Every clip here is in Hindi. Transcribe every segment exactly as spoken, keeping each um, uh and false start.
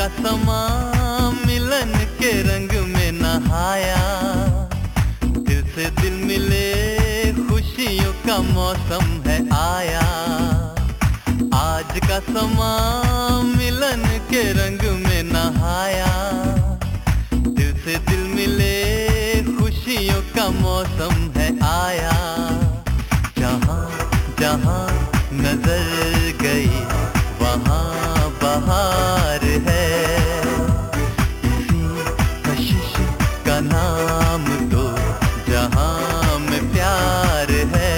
का समा मिलन के रंग में नहाया, दिल से दिल मिले खुशियों का मौसम है आया। आज का समा मिलन के रंग में नहाया, दिल से दिल मिले खुशियों का मौसम है आया। जहाँ जहाँ नजर गई वहाँ बहार है, इसी कशिश का नाम तो जहाँ में प्यार है।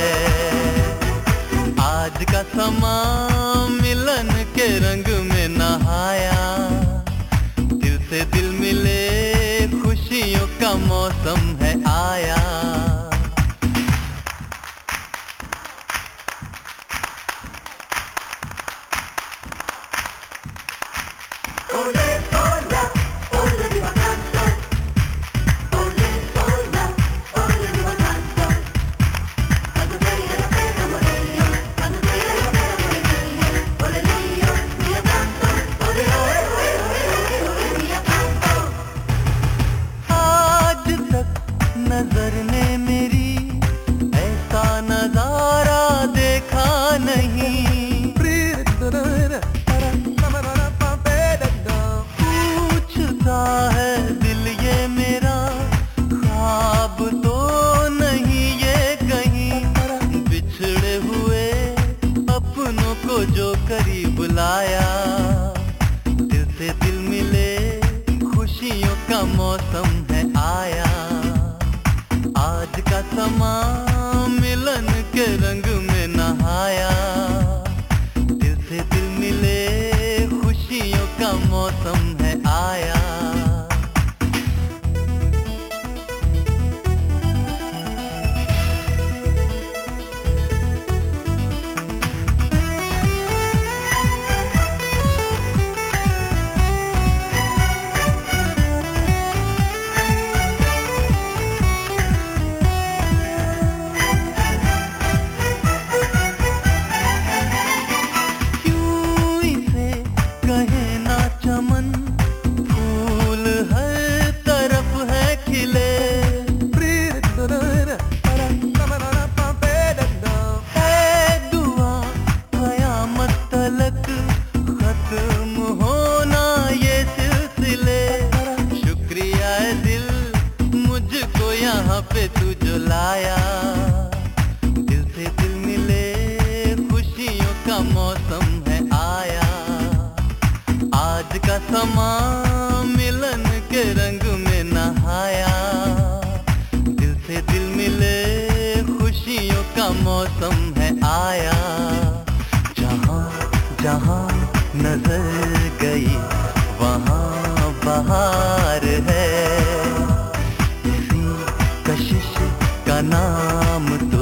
आज का समा मिलन के रंग में नहाया, दिल से दिल मिले खुशियों का मौसम है आया। नजर ने मेरी ऐसा नजारा देखा नहीं, पूछता है दिल ये मेरा ख्वाब तो नहीं ये कहीं। बिछड़े हुए अपनों को जो करीब लाया, दिल से दिल मिले खुशियों का मौसम है आया। आज का समा मिलन के रंग में नहाया, दिल से दिल मिले खुशियों का मौसम है आया। यहाँ पे तू जो लाया, दिल से दिल मिले खुशियों का मौसम है आया। आज का समा मिलन के रंग में नहाया, दिल से दिल मिले खुशियों का मौसम है आया। जहाँ जहाँ नजर गई वहाँ बहार है, कशिश का नाम तो